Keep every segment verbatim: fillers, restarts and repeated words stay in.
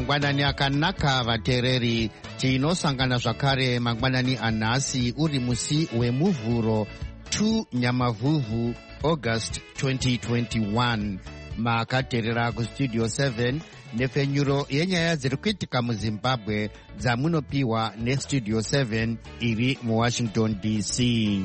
mangwanani akanaka vateereri. Tinosangana zvakare mangwanani anhasi uri musi wemuvhuro two Nyamavhuvhu August twenty twenty-one. Makateerera kustudio seven nefenyuro yenyaya dziri kuitika muZimbabwe dzamunopiwa nestudio seven iri muWashington D C.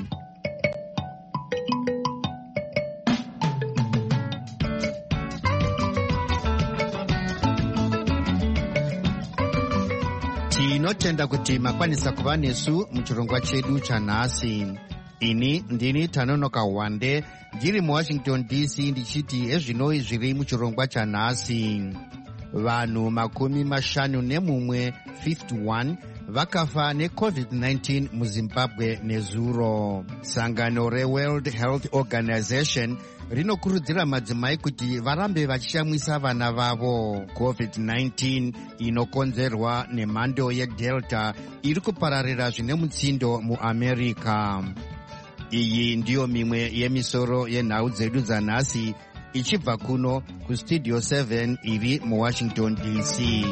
Tinotenda kuti makwanisa kuva nesu muchirongwa chedu chanhasi. Ini ndini Tanonoka Wande ndiri muWashington D C ndichiti ezvinoi zviri muchirongwa chanhasi. Vanhu makumi mashanu nemumwe fifty-one vakafa necovid nineteen muZimbabwe nezuro. Sangano reWorld Health Organization rinokurudzira madzimai kuti varambe vachishamwisa vana vavo. covid nineteen inokonzerwa nemhando yeDelta iri kupararira zvine mutsindo muAmerica. Iyi ndiyo mimwe yemisoro yenhau dzedu dzanhasi ichibva kuno kustudio seven iri muWashington D C.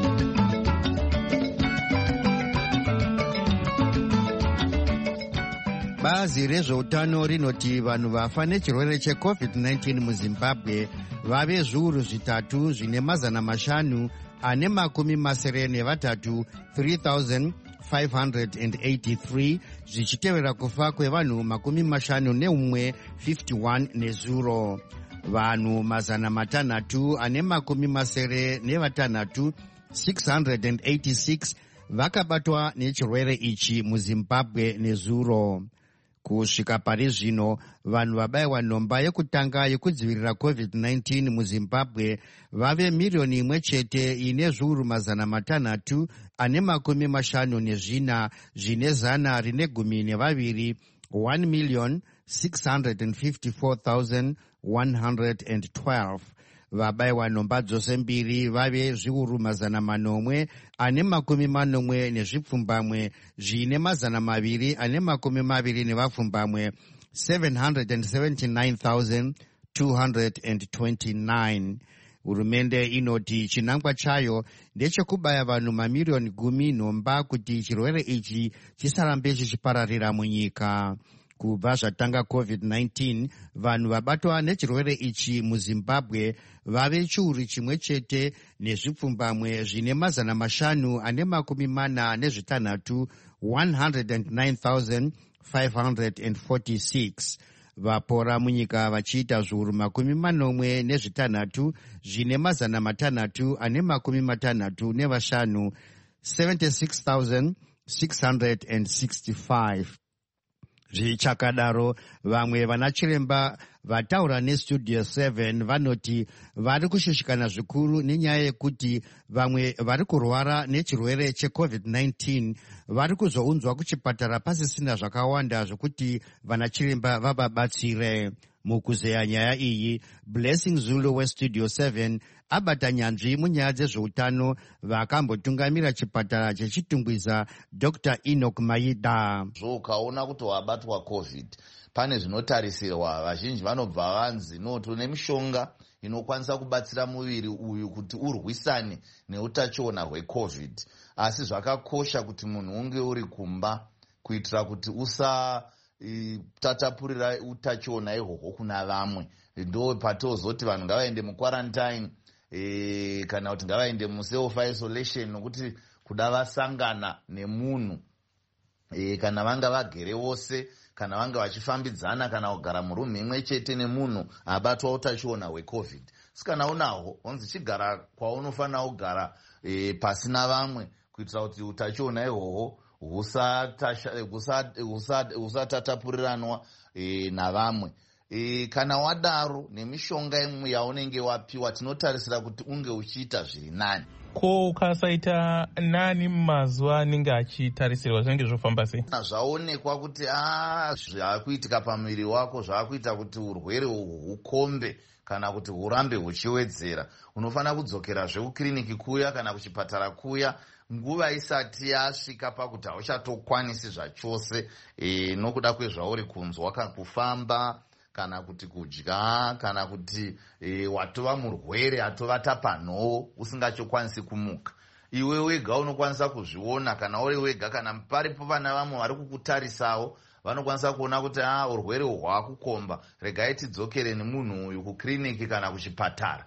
Bazi rezveutano rinoti vanhu vafa nechirwere checovid nineteen muZimbabwe vave zviuru zvitatu zvine mazana mashanu ane makumi masere nevatatu three thousand five hundred eighty-three zvichitevera kufa kwevanhu makumi mashanu neumwe fifty-one nezuro. Vanhu mazana matanhatu ane makumi masere nevatanhatu six hundred eighty-six vakabatwa nechirwere ichi muZimbabwe nezuro. Kusvika pari zvino vanhu vabayiwa nhomba yekutanga yekudzivirira covid nineteen muZimbabwe vave miriyoni imwe chete ine zviuru mazana matanhatu ane makumi mashanu nezvina zvine zana rine gumi nevaviri one million six hundred fifty-four thousand one hundred twelve. Vabayiwa nhomba dzose mbiri vave zviuru mazana manomwe ane makumi manomwe nezvipfumbamwe zvine mazana maviri ane makumi maviri nevapfumbamwe seven hundred seventy-nine thousand two hundred twenty-nine. Hurumende inoti chinangwa chayo ndechekubaya vanhu mamiriyoni gumi nhomba kuti chirwere ichi chisarambe chichipararira munyika. Kubva zvatanga covid nineteen vanhu vabatwa nechirwere ichi muZimbabwe vave chiuru chimwe chete nezvipfumbamwe zvine mazana mashanu ane makumi mana nezvitanhatu one hundred nine thousand five hundred forty-six. Vapora munyika vachiita zviuru makumi manomwe nezvitanhatu zvine mazana matanhatu ane makumi matanhatu nevashanu seventy-six thousand six hundred sixty-five. Zvichakadaro vamwe vanachiremba vataura nestudio seven vanoti vari kushushikana zvikuru nenyaya yekuti vamwe vari kurwara nechirwere checovid nineteen vari kuzounzwa kuchipatara pasisina zvakawanda zvokuti vanachiremba vavabatsire. Mukuzeya nyaya iyi, Blessing Zulu westudio seven abata nyanzvi munyaya dzezveutano vakambotungamira chipatara chechitungwiza Doctor Enoch Maida. Zvokaona kuti wabatwa covid pane zvinotarisirwa, vazhinji vanobva vanzi no tune mishonga inokwanisa kubatsira muviri uyu kuti urwisane neutachiona hwecovid, asi zvakakosha kuti munhu unge uri kumba kuitira kuti usa tatapurira utachiona ihwohwo kuna vamwe. Ndo patozoti vanhu ngavaende muquarantine e, kana kuti ngavaende muself isolation nokuti kuda vasangana nemunhu e, kana vanga vagere vose kana vanga vachifambidzana kana kugara murumu imwe chete nemunhu abatwa utachiona hwecovid. Sikana unaho onzi chigara kwaunofanira kugara e, pasina vamwe kuitira kuti utachiona ihwohwo husatatapurirana e, navamwe. E, kana wadaro nemishonga imwe yaunenge wapiwa tinotarisira kuti unge uchiita zviri nani. Ko ukasaita nani mumazuva anenge achitarisirwa zvinenge zvofamba sei? Zvaonekwa kuti ah zvaakuitika pamuviri wako zvaakuita kuti urwere hukombe kana kuti hurambe huchiwedzera, unofanira kudzokera zvekukiriniki kuya kana kuchipatara kuya nguva isati yasvika pakuti hauchatokwanisi zvachose e, nokuda kwezvauri kunzwa kufamba kana kuti kudya kana kuti e, watova murwere atovata panhoo usingachokwanisi kumuka. iwe wega unokwanisa kuzviona, kana uri wega, kana paripo pana vamwe vari kukutarisawo vanokwanisa kuona kuti ah urwere hwakukomba, regai tidzokere nemunhu uyu kukiriniki kana kuchipatara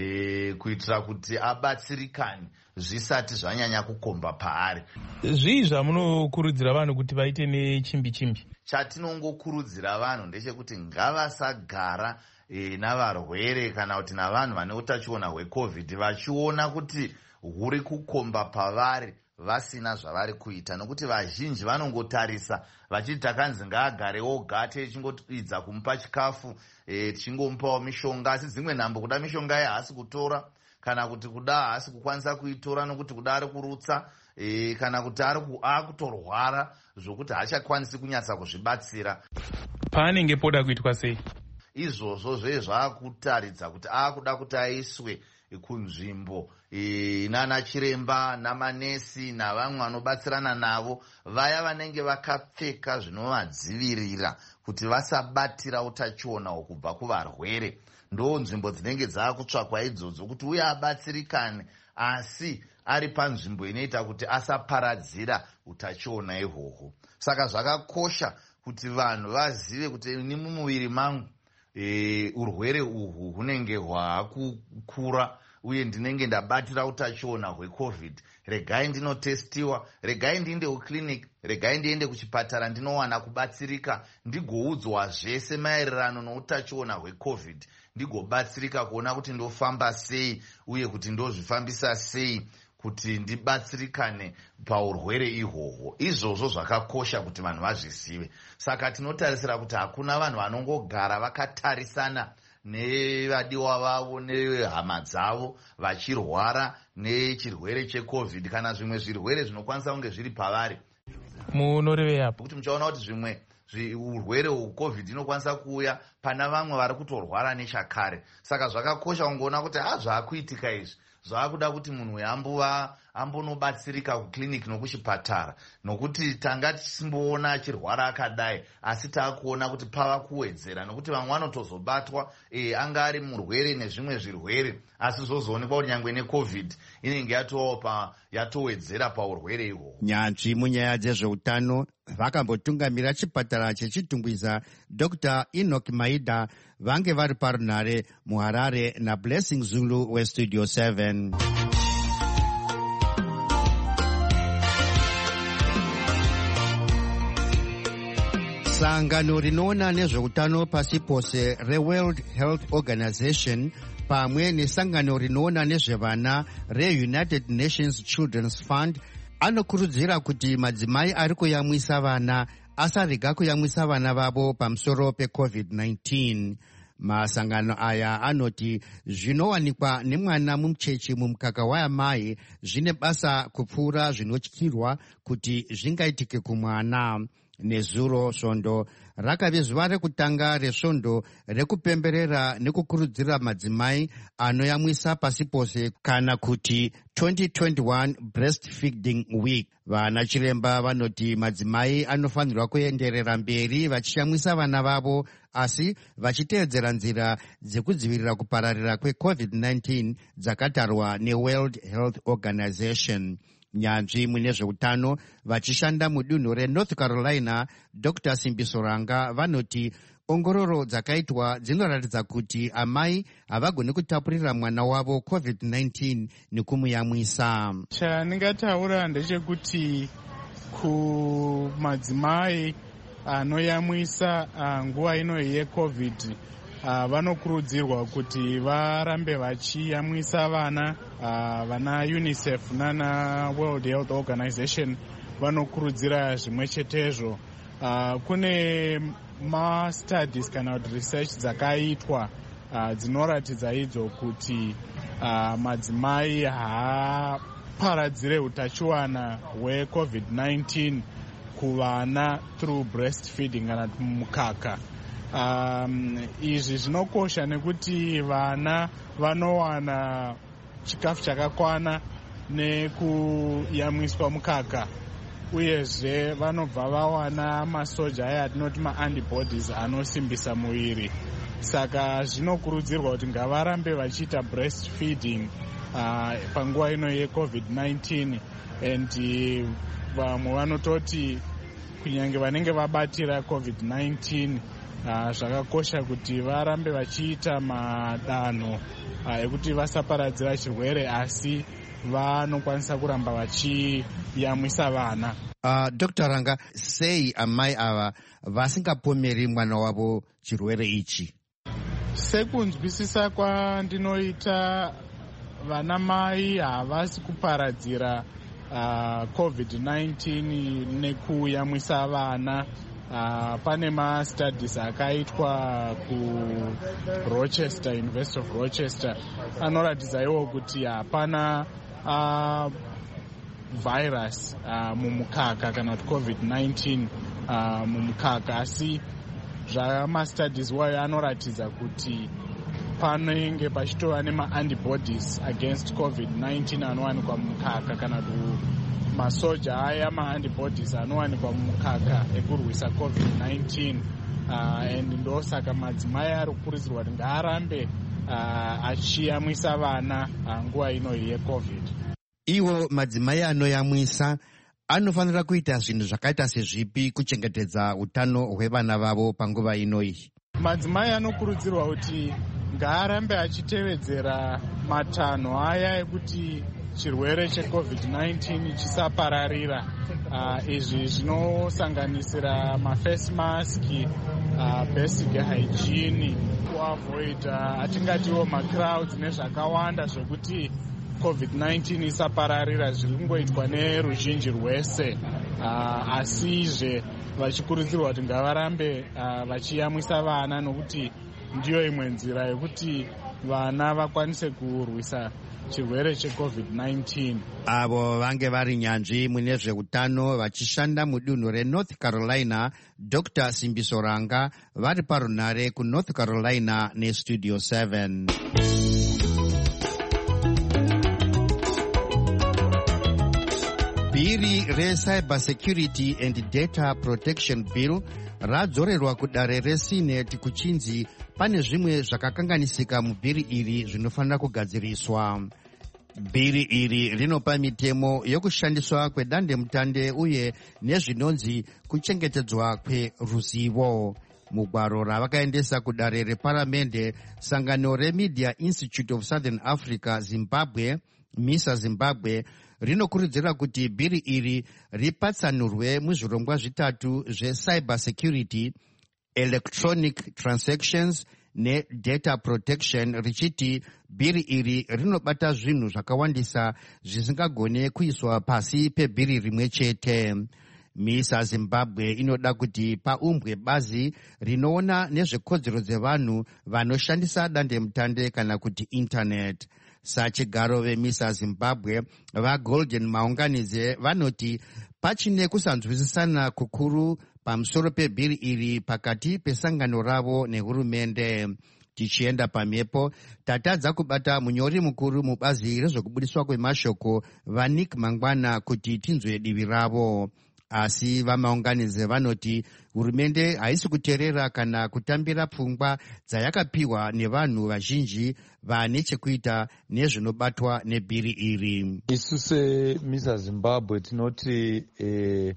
e, kuitira kuti abatsirikane zvisati zvanyanya kukomba paari. Zvii zvamunokurudzira vanhu kuti vaite nechimbi chimbi? Chatinongokurudzira vanhu ndechekuti ngavasagara e, navarwere kana kuti navanhu vane utachiona hweCovid vachiona kuti huri kukomba pavari vasina zvavari kuita, nokuti vazhinji vanongotarisa vachiti takanzi ngaagare oga techingoidza kumupa chikafu e, tichingomupawo mishonga, asi dzimwe nhambo kuda mishonga ye haasi kutora, kana kuti kuda haasi kukwanisa kuitora nokuti kuda ari kurutsa e, kana kuti ari akutorwara zvokuti haachakwanisi kunyatsa kuzvibatsira. Paanenge poda kuitwa sei? Izvozvo zve zvakutaridza kuti akuda kuti aiswe kunzvimbo e, nana chiremba namanesi navamwe vanobatsirana navo, vaya vanenge vakapfeka zvinovadzivirira kuti vasabatira utachiona kubva kuvarwere. Ndo nzvimbo dzinenge dzakutsvakwa idzodzo kuti uye abatsirikane, asi ari panzvimbo inoita kuti asaparadzira utachiona ihwohwo. Saka zvakakosha kuti vanhu vazive kuti ni mumuviri mangu e, urwere uhwu hunenge hwakukura uye ndinenge ndabatira utachiona hweCovid. Regai ndinotestiwa, regai ndiende kuclinic, regai ndiende kuchipatara ndinowana kubatsirika, ndigoudzwa zvese maererano noutachiona hweCovid, ndigobatsirika kuona kuti ndofamba sei uye kuti ndozvifambisa sei kuti ndibatsirikane paurwere ihwohwo. Izvozvo zvakakosha kuti vanhu vazvizive. Saka tinotarisira kuti hakuna vanhu vanongogara vakatarisana nevadiwa vavo nehama dzavo vachirwara nechirwere cheCovid kana zvimwe zvirwere zvinokwanisa kunge zviri pavari. Munorevei apo? Kuti muchaona kuti zvimwe urwere hweCovid inokwanisa kuuya pana vamwe vari kutorwara nechakare. Saka zvakakosha kungoona kuti hazvakuitika izvi zvakuda kuti munhu yambuva ambonobatsirika kuclinic nokuchipatara, nokuti tanga tisimboona achirwara akadai, asi taakuona kuti pava kuwedzera, nokuti vamwe vanotozobatwa e, anga ari murwere nezvimwe zvirwere, asi zvozoonekwa kuti nyangwe neCovid inenge yatopa yatowedzera paurwere ihwo. Nyanzvi munyaya dzezveutano vakambotungamira chipatara chechitungwiza Doctor Enoch Maida vange vari parunhare muHarare naBlessing Zulu weStudio seven. Sangano rinoona nezveutano pasi pose reWorld Health Organization pamwe nesangano rinoona nezvevana reUnited Nations Children's Fund anokurudzira kuti madzimai ari kuyamwisa vana asarega kuyamwisa vana vavo pamusoro peCovid nineteen. Masangano aya anoti zvinowanikwa nemwana mucheche mumukaka wayamai zvine basa kupfuura zvinotyirwa kuti zvingaitike kumwana. Nezuro svondo rakave zuva rekutanga resvondo rekupemberera nekukurudzira madzimai anoyamwisa pasi pose kana kuti twenty twenty-one breastfeeding week. Vana chiremba vanoti madzimai anofanirwa kuenderera mberi vachiyamwisa vana vavo, asi vachiteedzera nzira dzekudzivirira kupararira kweCovid nineteen dzakatarwa neWorld Health Organization. Nyanzvi mune zveutano vachishanda mudunhu reNorth Carolina Doctor Simbisoranga vanoti ongororo dzakaitwa dzinoratidza kuti amai havagoni kutapurira mwana wavo COVID nineteen nekumuyamwisa. Chandingataura ndechekuti kumadzimai anoyamwisa nguva ino yeCovid Uh, vanokurudzirwa kuti varambe vachiyamwisa vana. Uh, vana UNICEF nana World Health Organization vanokurudzira zvimwe chetezvo. Uh, kune mastudies kana kuti research dzakaitwa uh, dzinoratidza idzo kuti uh, madzimai haaparadzire utachiwana hweCovid nineteen kuvana through breastfeeding kana mukaka. Um, izvi zvinokosha nekuti vana vanowana chikafu chakakwana nekuyamwiswa mukaka, uyezve vanobva vawana masoja aya atinoti maantibodies anosimbisa muviri. Saka zvinokurudzirwa kuti ngavarambe vachiita breastfeeding uh, panguva ino yecovid nineteen, and vamwe uh, vanototi kunyange vanenge vabatira covid nineteen uh, zvakakosha kuti varambe vachiita madanho uh, ekuti vasaparadzira chirwere, asi vanokwanisa kuramba vachiyamwisa vana. Uh, Doctor Ranga, sei amai ava vasingapomeri mwana wavo chirwere ichi? Sekunzwisisa kwandinoita, vana mai havasi kuparadzira uh, covid nineteen nekuyamwisa vana. Uh, pane mastudies akaitwa kuRochester, University of Rochester, anoratidza iwo kuti hapana uh, virus uh, mumukaka kana kuti covid nineteen uh, mumukaka, asi zvamastudies wayo anoratidza kuti panenge pachitova nemaantibodies against covid nineteen anowanikwa mumukaka, kana kuti masoja aya maantibodies anowanikwa mumukaka ekurwisa covid nineteen. uh, and ndosaka madzimai ari kukurudzirwa kuti ngaarambe uh, achiyamwisa vana uh, nguva inoyi yecovid. Iwo madzimai anoyamwisa anofanira kuita zvinhu zvakaita sezvipi kuchengetedza utano hwevana vavo panguva inoyi? Madzimai anokurudzirwa kuti ngaarambe achitevedzera matanho aya ekuti chirwere checovid nineteen chisapararira. Uh, izvi zvinosanganisira maface mask, uh, basic hygiene, kuavoid uh, atingatiwo macrowds nezvakawanda zvokuti covid nineteen isapararira zviri kungoitwa neruzhinji rwese. Uh, asizve vachikurudzirwa kuti ngavarambe uh, vachiyamwisa vana, nokuti ndiyo imwe nzira yekuti vana vakwanise kurwisa chirwere checovid nineteen. Avo vange vari nyanzvi mune zveutano vachishanda mudunhu reNorth Carolina, Doctor Simbiso Ranga, vari parunhare kuNorth Carolina neStudio seven. Bhiri reCyber Security and Data Protection Bill radzorerwa kudare reSenate kuchinzi pane zvimwe zvakakanganisika mubhiri iri zvinofanira kugadziriswa. Bhiri iri rinopa mitemo yokushandiswa kwedandemutande uye nezvinonzi kuchengetedzwa kweruzivo. Mugwaro ravakaendesa kudare reparamende, sangano reMedia Institute of Southern Africa Zimbabwe, MISA Zimbabwe, rinokurudzira kuti bhiri iri ripatsanurwe muzvirongwa zvitatu zvecyber security, electronic transactions nedata protection, richiti bhiri iri rinobata zvinhu zvakawandisa zvisingagone kuiswa pasi pebhiri rimwe chete. MISA Zimbabwe inoda kuti paumbwe bazi rinoona nezvekodzero dzevanhu vanoshandisa dandemutande kana kuti internet. Sachigaro veMISA Zimbabwe vaGolden Maunganize vanoti pachine kusanzwisisana kukuru pamusoro pebhiri iri pakati pesangano ravo nehurumende. Tichienda pamhepo, tatadza kubata munyori mukuru mubazi rezvokubudiswa kwemashoko vaNick Mangwana kuti tinzwe divi ravo. Asi vamaunganize vanoti hurumende haisi kuteerera kana kutambira pfungwa dzayakapiwa nevanhu vazhinji vane chekuita nezvinobatwa nebhiri iri. Isu seMISA Zimbabwe tinoti eh,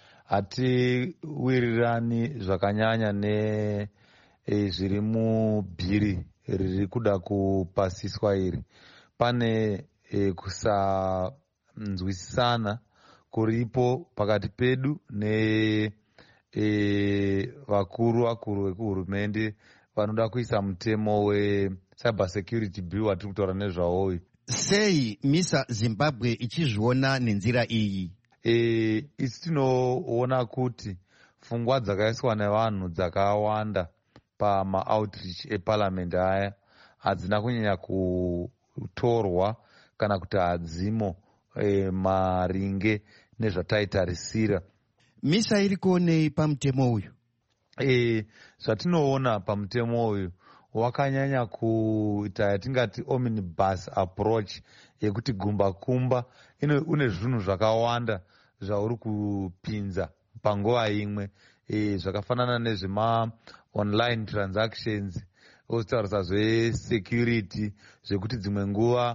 hatiwirirani zvakanyanya ne eh, zviri mubhiri riri kuda kupasiswa iri. Pane eh, kusanzwisisana kuripo pakati pedu ne e, vakuru vakuru vekuhurumende vanoda kuisa mutemo weCyber Security Bill watiri kutaura nezvawo uyu. Sei MISA Zimbabwe ichizviona nenzira iyi? E, isi tinoona kuti pfungwa dzakaiswa nevanhu dzakawanda pama-outreach eparliament aya hadzina kunyanya kutorwa kana kuti hadzimo e, maringe nezvataitarisira. MISA iri kuonei pamutemo uyu? E, zvatinoona pamutemo uyu wakanyanya kuita yatingati omnibus approach yekuti gumba kumba ino une zvinhu zvakawanda zvauri kupinza panguva imwe, e, zvakafanana nezvema online transactions, ozitaurisa zvesecurity zvekuti dzimwe nguva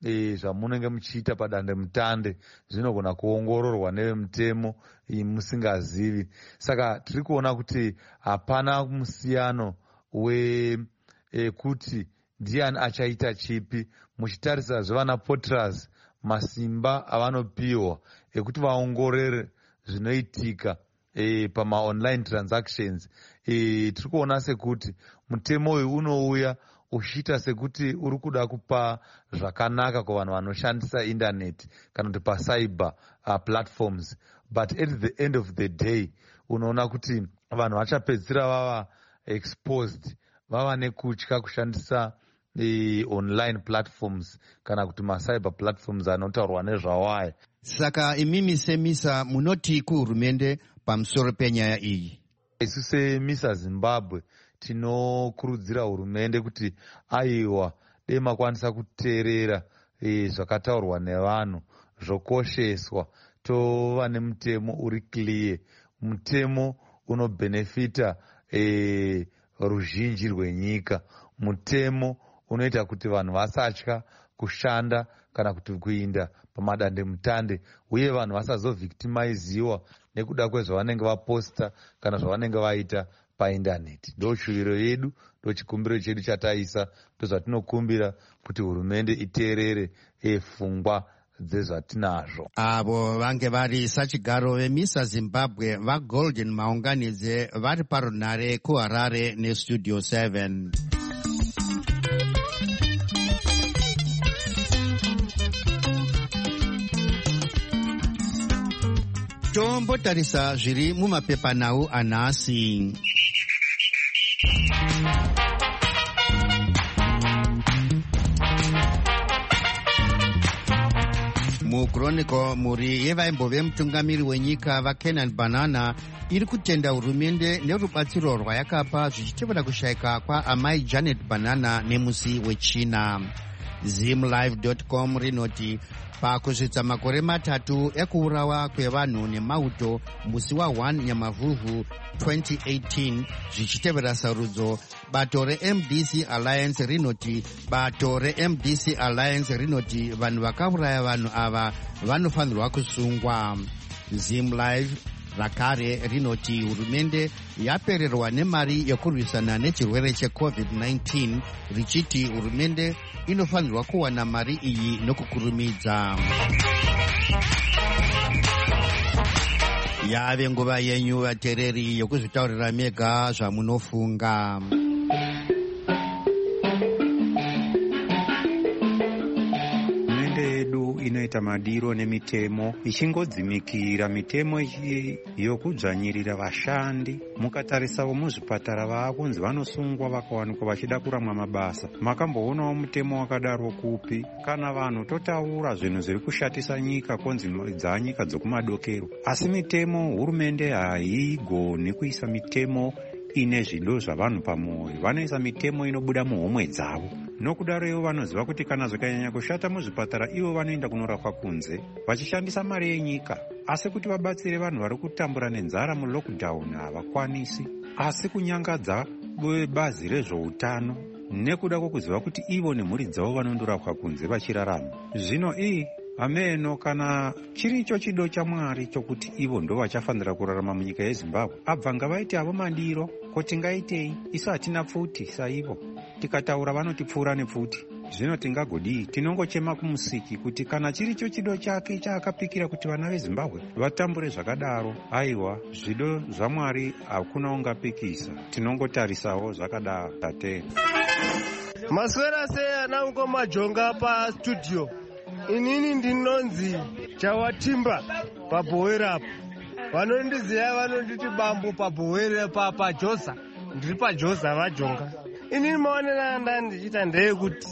e, zvamunenge muchiita padandemutande zvinogona kuongororwa nevemutemo musingazivi. Saka tiri kuona kuti hapana musiyano wekuti e, ndiani achaita chipi. Muchitarisa zvevana Potras masimba avanopiwa ekuti vaongorere zvinoitika e, pama-online transactions, e, tiri kuona sekuti mutemo uyu unouya uchiita sekuti uri kuda kupa zvakanaka kuvanhu vanoshandisa indaneti kana kuti pacyber uh, platforms, but at the end of the day unoona kuti vanhu vachapedzisira vava exposed, vava nekutya kushandisa the online platforms kana kuti macyber platforms anotaurwa nezvawaya. Saka imimi semisa munoti kuhurumende pamusoro penyaya iyi? Isu semisa Zimbabwe tinokurudzira hurumende kuti aiwa dei makwanisa kuteerera e, zvakataurwa nevanhu zvokosheswa, tova nemutemo uri clear, mutemo unobhenefita e, ruzhinji rwenyika, mutemo unoita kuti vanhu vasatya kushanda kana kuti kuinda pamadandemutande, uye vanhu vasazovhictimiziwa nekuda kwezvavanenge vaposta kana zvavanenge vaita paindaneti. Ndo shuviro yedu, ndo chikumbiro chedu chataisa, ndo zvatinokumbira kuti hurumende iteerere pfungwa dzezvatinazvo. Avo vange vari sachigaro vemisa Zimbabwe vaGolden Maunganidze vari parunare kuHarare nestudio seven. Tombotarisa zviri mumapepanhau anhasi. Muchronicle mhuri yevaimbove mutungamiri wenyika vaKenan Banana iri kutenda hurumende nerubatsiro rwayakapa zvichitevera kushayika kwaamai Janet Banana nemusi wechina. Zimlive dot com rinoti pakusvitsa makore matatu ekuurawa kwevanhu nemauto musi wa first Nyamavhuvhu twenty eighteen zvichitevera sarudzo, bato reM D C Alliance rinoti bato reM D C Alliance rinoti vanhu vakauraya vanhu ava vanofanirwa kusungwa. Zimlive rakare rinoti hurumende yapererwa nemari yokurwisana nechirwere checovid nineteen richiti hurumende inofanirwa kuwana mari iyi nokukurumidza. Yave nguva yenyu vateereri yokuzvitaurira mega zvamunofunga. Inoita madiro nemitemo ichingodzimikira mitemo yokudzvanyirira vashandi. Mukatarisawo muzvipatara vaakunzi vanosungwa vakawanikwa vachida kuramwa mabasa. Makamboonawo mutemo wakadaro kupi? Kana vanhu totaura zvinhu zviri kushatisa nyika konzi dzanyika dzokumadokero, asi mitemo hurumende haigoni kuisa mitemo ine zvido zvavanhu pamwoyo, vanoisa mitemo inobuda muhomwe dzavo. Nokudaro ivo vanoziva kuti kana zvikanyanya kushata muzvipatara ivo vanoenda kunorapwa kunze vachishandisa mari yenyika. Asi kuti vabatsire vanhu vari kutambura nenzara mulockdown havakwanisi. Asi kunyangadza bazi rezvoutano nekuda kwokuziva kuti ivo nemhuri dzavo vanondorapwa kunze vachirarama. Zvino iyi ameno kana chiricho chido chaMwari chokuti ivo ndo vachafanira kurarama munyika yeZimbabwe, abva ngavaite avo mandiro. Kuti ngaitei? Isu hatina pfuti saivo, tikataura vanotipfuura nepfuti. Zvino tingagodii? Tinongochema kumusiki kuti kana chiricho chido chake chaakapikira kuti vana veZimbabwe vatambure zvakadaro, aiwa, zvido zvaMwari hakuna ungapikisa. Tinongotarisawo zvakadaro. Tate maswera sei ana mukoma Jonga pa studio. Inini ndinonzi Chawatimba pabhower up. Vanondiziva vanonditi bambo pabhower pa paJosa. Ndiri paJosa vaJonga. Inini maonera ndandichita ndeyekuti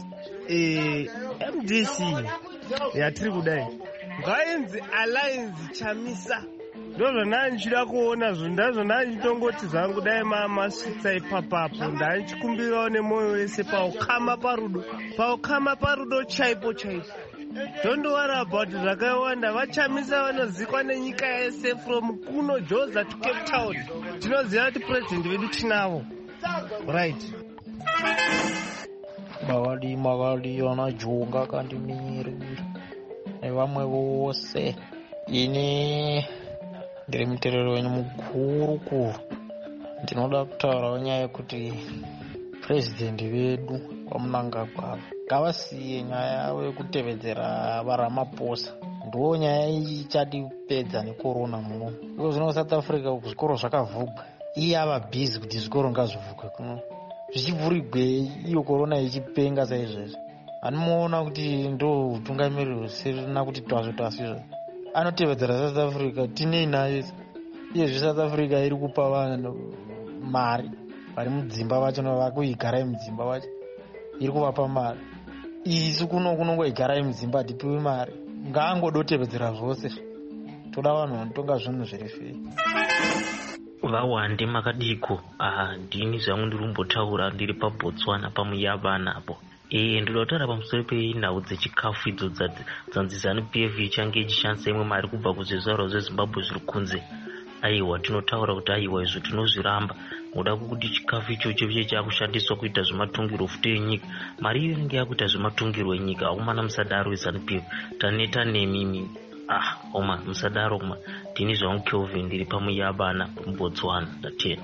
eh M D C yatiri kudai ngainzi Alliance Chamisa. Ndozvo ndanichida kuona zvo ndazvo ndachitongoti zvangu dai mamasvitsa ipapapo ndanichikumbirawo nemoyo wese paukama parudo paukama parudo chaipo chaipo. Don't worry about zvakawanda. Vachamisa vanozikwa nenyika yese from kuno Joza to Cape Town. Tinoziva kuti president vedu tinavo. Right. Bakadi Makadi Anajonga Kandimiri nevamwe vose. Ini ndiri muteereri wenyu mukuru kuru. Ndinoda kutaurawo nyaya yekuti purezidendi vedu vaMnangagwa ngavasiye nyaya yavo yekutevedzera vaRamaphosa. Ndo nyaya ichadipedza nekorona muno. Iko zvino South Africa zvikoro zvakavhurwa. Iye ava bhizi kuti zvikoro ngazvivhurwe kuno. Zvichivhurigwe iyo korona ichipenga saizvozvo. Anomuona kuti ndo utungamiri husirina kuti twazvo twasizvo. Anotevedzera South Africa tinei naye. Iyezve South Africa iri kupa vanhu mari vari mudzimba vacho vakuigara mudzimba vacho iri kuvapa mari. Isu kuno kunongoigara mudzimba hatipiwi mari. Ngaangodotevedzera zvose. Toda vanhu vanotonga zvinhu zviri fei. Vawande Makadiko. Ah, ndini zvangu ndiri kumbotaura ndiri paBotswana paMuyavana apo. Eh, ndinoda kutaura pamusoro penhau dzechikafu idzo dzanzi ZANU P F ichange ichishandisa imwe mari kubva kuzvizvarwa zveZimbabwe zviri kunze. Aiwa, tinotaura kuti aiwa izvo tinozviramba. Ngoda kuti chikafu ichocho chive chakushandiswa kuita zvematungiro futi enyika. Mari iyo inenge yakuita zvematungiro enyika. Aumana musadaro weZANU P F. Taneta nemimi. Ah, oma musadaro kuma. Ndini zvangu Kelvin ndiri paMuyabana kuBotswana ndatera.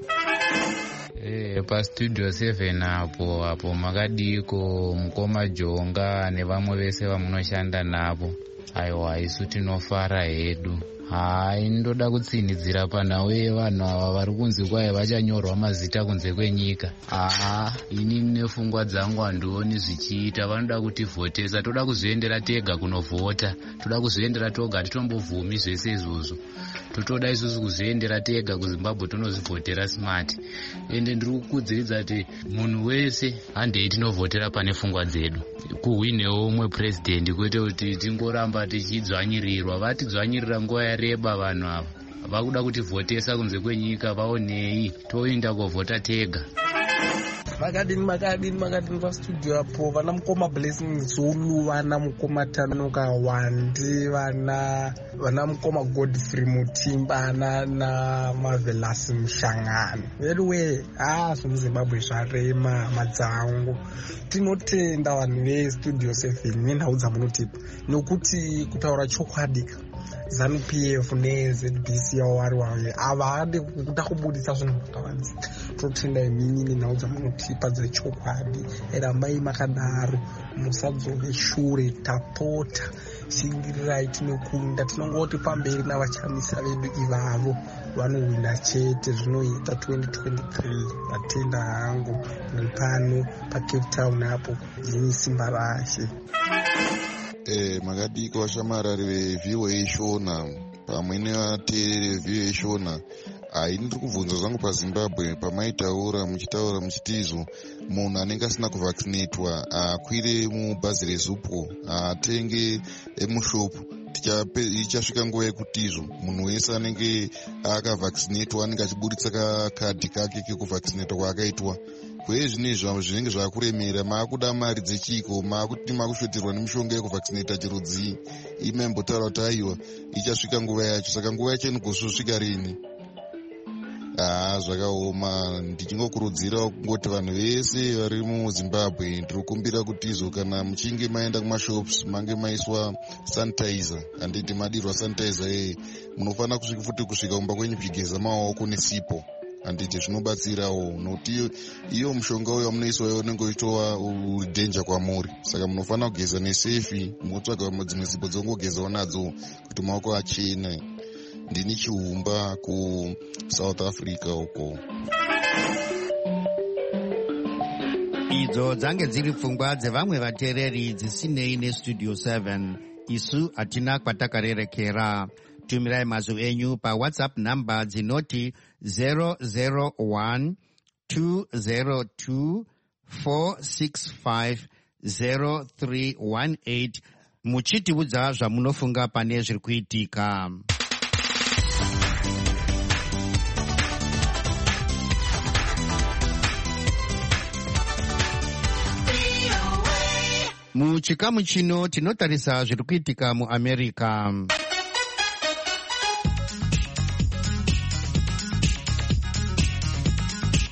Eh, pa studio seven apo apo Makadiko, Mukoma Jonga nevamwe vese vamunoshanda navo. Aiwa, isu tinofara hedu. Hai, ndoda kutsinidzira panhau yevanhu ava vari kunzi kwaye vachanyorwa mazita kunze kwenyika. Aha, ini nefungwa dzangu handioni zvichiita. Vanoda kutivhotesa, toda kuzoendera tega kunovhota. Toda kuzoendera toga, hatitombovhumi zvese izvozvo. Totoda isusu kuzoendera tega kuZimbabwe tonozvivhotera smart. Ende ndiri kukudziridza kuti munhu wese handei tinovhotera pane pfungwa dzedu. Kuhwinewo umwe purezidendi kwete kuti tingoramba tichidzvanyirirwa. Vatidzvanyirira nguva yareba vanhu ava. Vakuda kutivhotesa kunze kwenyika vaonei. Toenda kovhota tega. Makadini makadini makadini pastudio apo vana Mukoma Blessing Zulu, vana Mukoma Tanoka Wandi, vana vana Mukoma Godfrey Mutimba na na Marvelous Mshangano. Veruwe ah zvemuZimbabwe zvarema madzangu. Tinotenda vanhu vestudio seven nenhau dzamunotipa nokuti kutaura chokwadi ZANU P F neZ B C vari wawe avade kuda kubudisa zvinhu zvakawanda. Totenda imini nenhau dzamunotipa dzechokwadi. Rambai makadaro, musadzove shure, tapota shingirirai tinokunda. Tinongoti pamberi navachamisa vedu ivavo vanohwina chete zvinoita twenty twenty-three. Vatenda hangu muri pano paCape Town apo dzini simba rashe. Eh, Makadiko vashamarari veV O A Shona pamwe nevateereri veV O A Shona. Hai, ndiri kubvunza zvangu paZimbabwe pamaitaura muchitaura muchiti izvo munhu anenge asina kuvaccinatwa akwire mubhazi reZUPCO atenge emushopu. Ichasvika nguva yekuti izvo munhu wese anenge akavaccinatwa anenge achiburitsa kakadhi kake kekuvaccinatwa kwaakaitwa. Kwe zvinezvi zvinenge zvakuremera, maakuda mari dzechiko, maakuti maakushoterwa nemishonga yekuvaccinata chirudzii. Imembotaura kuti aiwa ichasvika nguva yacho, saka nguva yacho inogozosvika rini? Ah, zvakaoma. Ndichingokurudzira kungoti vanhu vese vari muZimbabwe ndiri kukumbira kuti izvo kana muchinge maenda kumashops mange maiswa sanitizer, handiti madirwa sanitizer yeye, munofanira kusvika futi kusvika kumba kwenyu kuchigeza maoko nesipo. Handiti zvinobatsirawo nokuti iyo mushonga uyo munoiswayo unenge uchitova udhenja kwamuri, saka munofanira kugeza nesefi, motsvaga dzimwe sipo dzongogezawo nadzo kuti maoko achene. Ndini Chiumba kuSouth Africa uko. Idzo dzange dziri pfungwa dzevamwe vateereri dzisinei nestudio seven. Isu hatina kwatakarerekera. Tumirai mazwi enyu paWhatsApp number dzinoti zero zero one two zero two four six five zero three one eight muchitiudza zvamunofunga pane zviri kuitika. Muchikamu chino tinotarisa zviri kuitika muAmerica.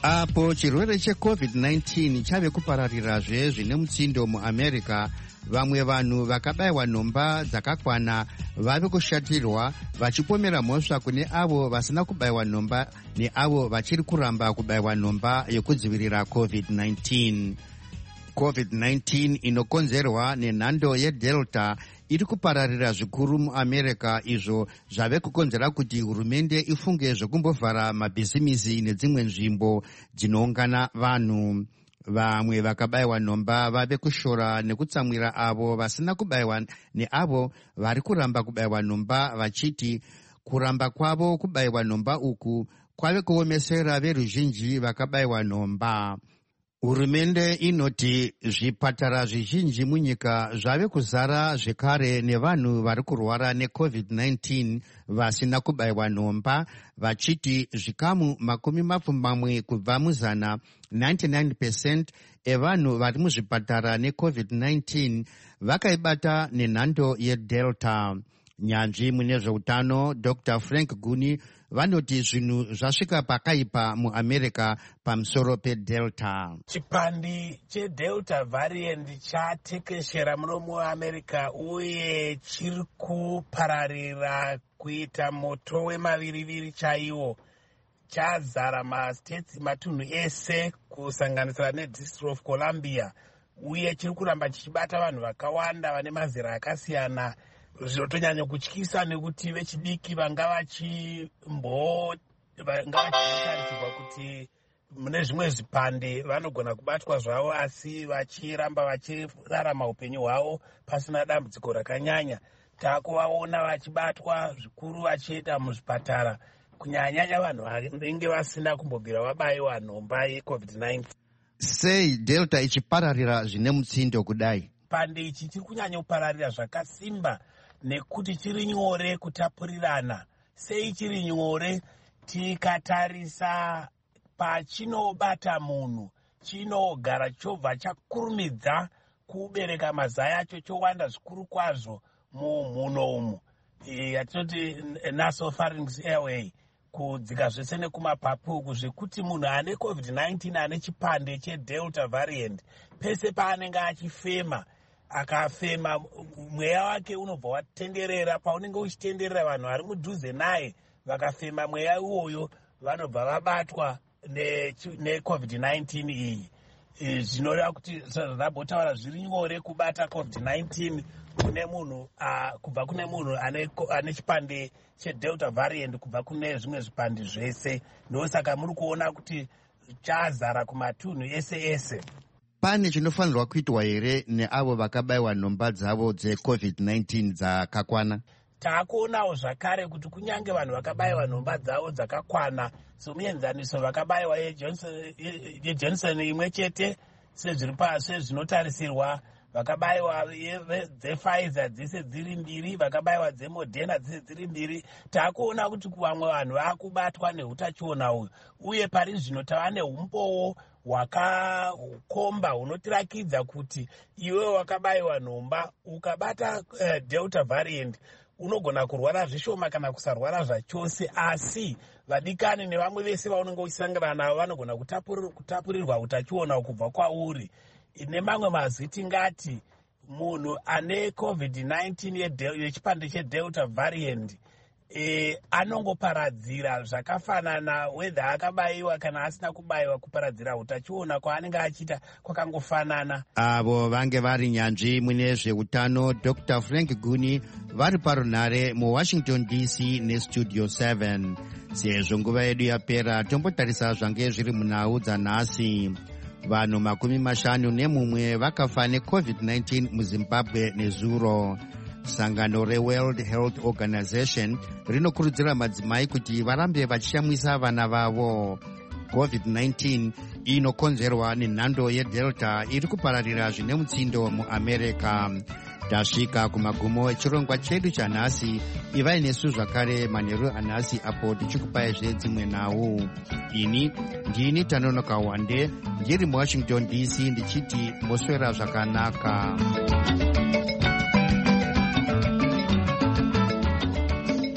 apo chirwere checovid nineteen chave kupararizve zvine mutsindo muamerica, vamwe vanhu vakabayiwa nhomba dzakakwana vave kushatirwa, vachipomera mhosva kune avo vasina kubayiwa nhomba neavo vachiri kuramba kubayiwa nhomba yekudzivirira covid nineteen. covid nineteen inokonzerwa nenhando yedelta iri kupararira zvikuru muamerica, izvo zvave kukonzera kuti hurumende ifunge zvekumbovhara mabhizimisi nedzimwe nzvimbo dzinoungana vanhu. Vamwe vakabayiwa nhomba vave kushora nekutsamwira avo vasina kubayiwa neavo vari kuramba kubayiwa nhomba, vachiti kuramba kwavo kubayiwa nhomba uku kwave kuomesera veruzhinji vakabayiwa nhomba. Hurumende inoti zvipatara zvizhinji munyika zvave kuzara zvekare nevanhu vari kurwara necovid nineteen vasina kubayiwa nhomba, vachiti zvikamu makumi mapfumbamwe kubva muzana ninety-nine percent evanhu vari muzvipatara necovid nineteen vakaibata nenhando yedelta. Nyanzvi mune zveutano Doctor Frank Guni vanoti zvinhu zvasvika pakaipa muamerica pamusoro pedelta. Chipandi chedelta variant chatekeshera muno muamerica uye chiri kupararira kuita moto wemaviriviri chaiwo. Chazara mastates matunhu ese kusanganisira nedistrict of Columbia, uye chiri kuramba chichibata vanhu vakawanda vane mazera akasiyana. Zvinotonyanya kutyisa nekuti vechidiki vanga vachimbo vanga vachitarisirwa kuti mune zvimwe zvipande vanogona kubatwa zvavo, asi vachiramba vachirarama upenyu hwavo pasina dambudziko rakanyanya. Takuvaona vachibatwa zvikuru vachienda muzvipatara, kunyanyanya vanhu vanenge vasina kumbobvira vabayiwa nhomba yecovid nineteen. Sei delta ichipararira zvine mutsindo kudai? Chipande ichi chiri kunyanya kupararira zvakasimba nekuti chiri nyore kutapurirana. Sei chiri nyore? Tikatarisa pachinobata munhu chinogara chobva chakurumidza kubereka mazai acho chowanda zvikuru kwazvo mumhuno umu, yatinoti nasopharynx airway, kudzika zvese nekumapapu uku, zvekuti munhu ane covid nineteen ane chipande chedelta variant pese paanenge achifema akafema mweya wake unobva watenderera. Paunenge uchitenderera vanhu vari mudhuze naye vakafema mweya uwoyo vanobva vabatwa necovid nineteen iyi. Zvinoreva kuti zvabhotaura zviri nyore kubata covid nineteen kune munhu uh, kubva kune munhu ane, ane chipande chedelta variant kubva kune zvimwe zvipande zvese. Ndosaka muri kuona kuti chazara kumatunhu ese ese. Pane chinofanirwa kuitwa here neavo vakabayiwa nhomba dzavo dzecovid nineteen dzakakwana? Taakuonawo zvakare kuti kunyange vanhu vakabayiwa nhomba dzavo dzakakwana somuenzaniso vakabayiwa yejohnson imwe chete sezvinotarisirwa, vakabayiwa dzepfizer dzese dziri mbiri, vakabayiwa dzemoderna dzese dziri mbiri. Taakuona kuti vamwe vanhu vakubatwa neutachiona uyu, uye pari zvino tava neumbowo hwakakomba hunotirakidza kuti iwe wakabayiwa nhomba ukabata uh, delta variant unogona kurwara zvishoma kana kusarwara zvachose, asi vadikani nevamwe vese vaunenge uchisangana navo vanogona kutapurirwa utachiona kubva kwauri. Nemamwe mazwi tingati munhu ane covid nineteen yechipande chedelta variant e, anongoparadzira zvakafanana whether akabayiwa kana asina kubayiwa. Kuparadzira utachiona kwaanenge achiita kwakangofanana. Avo vange vari nyanzvi mune zveutano Doctor Frank Guni vari parunhare muWashington D C nestudio seven. Sezvo nguva yedu yapera, tombotarisa zvange zviri munhau dzanhasi. Vanhu makumi mashanu nemumwe vakafa necovid nineteen muZimbabwe nezuro. Sangano reWorld Health Organization rinokurudzira madzimai kuti varambe vachishamwisa vana vavo. covid nineteen inokonzerwa nenhando yedelta iri kupararira zvine mutsindo muamerica. Tasvika kumagumo echirongwa chedu chanhasi. Ivai nesu zvakare manheru anhasi apo tichikupaizve dzimwe nhau. Ini ndini Tanonoka Wande ndiri muWashington D C ndichiti moswera zvakanaka.